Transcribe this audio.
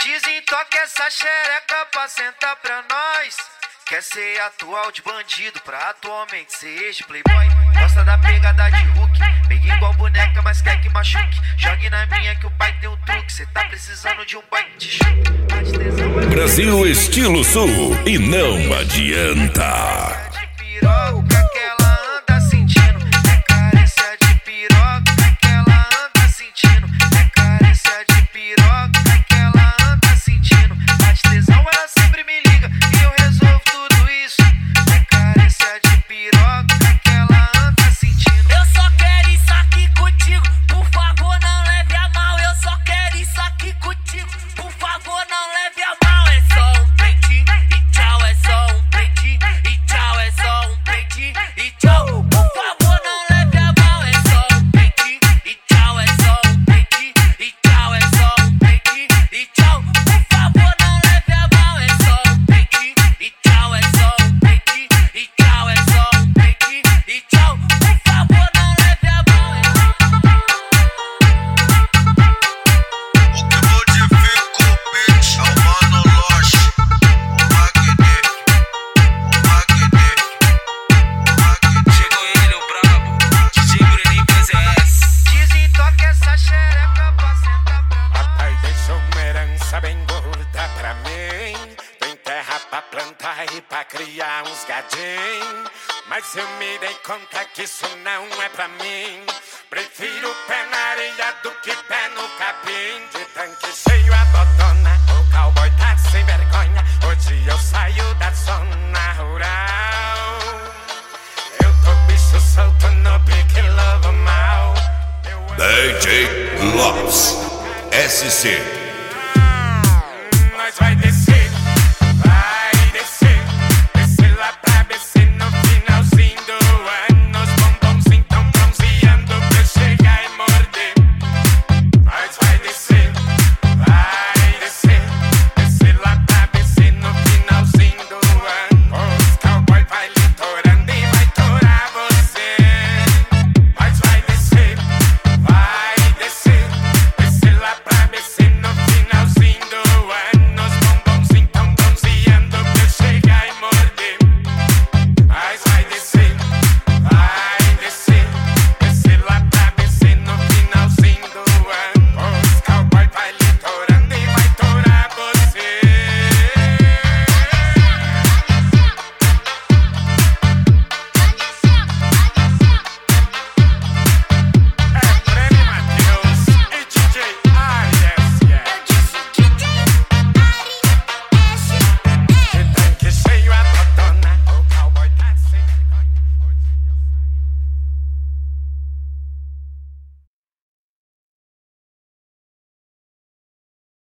Desentoca essa xereca pra sentar pra nós. Quer ser atual de bandido pra atualmente ser ex de playboy. Gosta da pegada de Hulk, pega igual boneca, mas quer que machuque. Jogue na minha que o pai tem um truque. Cê tá precisando de um boy que te chupe. Brasil Estilo Sul, e não adianta. De piroca que ela anda sentindo, é carência de piroca que ela anda sentindo, é carência de piroca que ela anda sentindo. Bate tesão, ela sempre me liga e eu resolvo tudo isso. É carência de piroca que ela anda sentindo. Eu só quero isso aqui contigo, por favor não leve a mal. Eu só quero isso aqui contigo, por favor não leve a mal. É só um peitinho e tchau, é só um peitinho e tchau, é só um peitinho e tchau. Por favor não leve a mal. É só um peitinho e tchau, é só um peitinho e tchau, é só um peitinho e tchau. Por favor não leve a mal. É só um peitinho e tchau, é só um peitinho e tchau, é só um peitinho e tchau. Por favor não leve a mal. O que modificou, bitch, é o Mano Loche, o Magné. Chegou ele, o brabo, DJ Bruninho PZS. Desentoca essa xereca pra sentar pra nós. Papai deixou uma herança bem gorda pra mim. Tem terra pra plantar e pra criar uns gadinhos. Mas eu me dei conta que isso não é pra mim. Prefiro pé na areia do que pé no capim. De tanque cheio a dodona, o cowboy tá sem vergonha. Hoje eu saio da zona rural. Eu tô bicho solto no pique lobo mal. DJ Lopes SC. Nós vai descer.